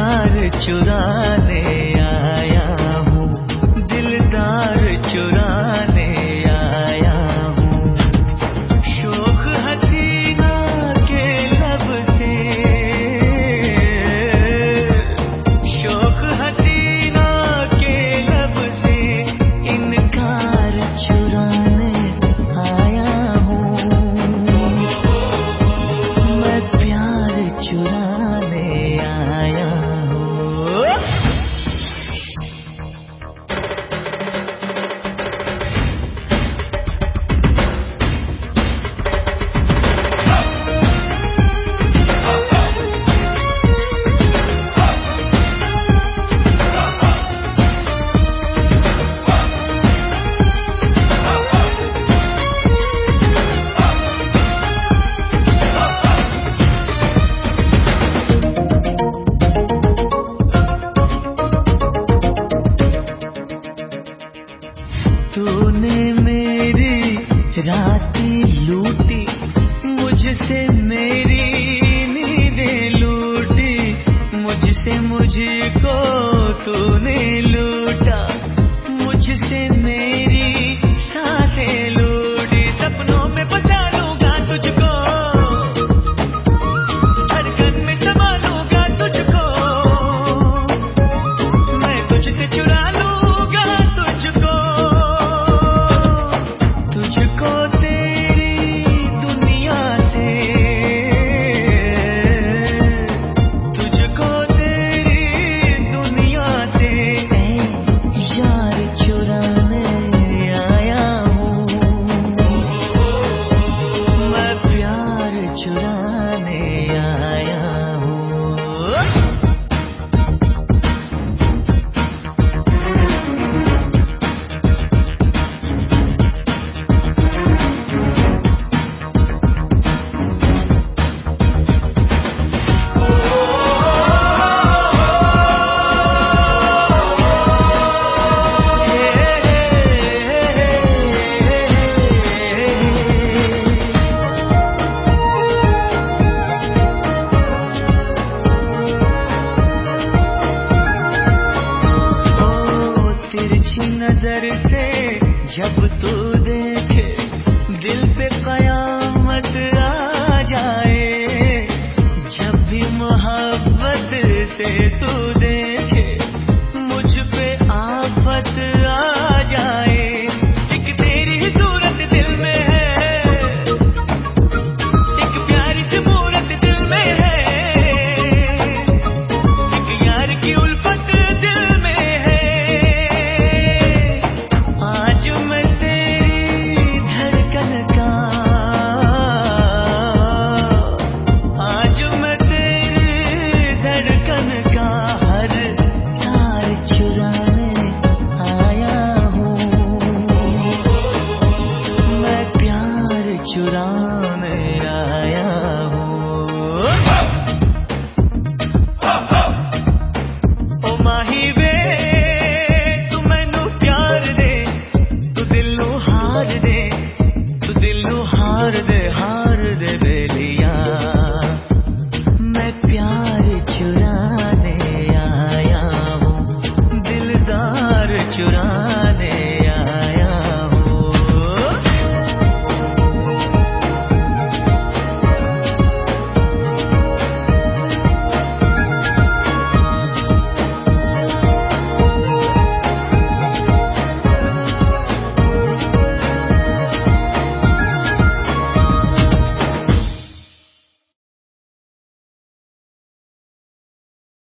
दिलदार चुराने आया हूँ, दिलदार चुराने आया हूँ। शोख हसीना के लब से, शोख हसीना के लब से इनकार चुराने आया हूँ। मैं प्यार चुराने आया हूँ। तूने मेरी रातें लूटी, मुझसे मेरी नींदें लूटी, मुझसे मुझको तूने लूटा, मुझसे मेरी सांसें लूटी। सपनों में बसा लूंगा तुझको, धड़कन में समा लूंगा तुझको, मैं तुझसे चुरा लूंगा तुझको, तुझको तेरी दुनिया से, तुझको तेरी दुनिया से यार चुराने आया हूँ। मैं प्यार चुराने आया हूँ। तिरछी नजर से जब तू देखे, दिल पे कयामत आ जाए। जब भी मोहब्बत से तू देखे, मुझ पे आफत